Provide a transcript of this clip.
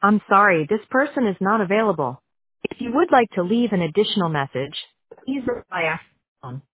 I'm sorry, this person is not available. If you would like to leave an additional message, please reply after the tone.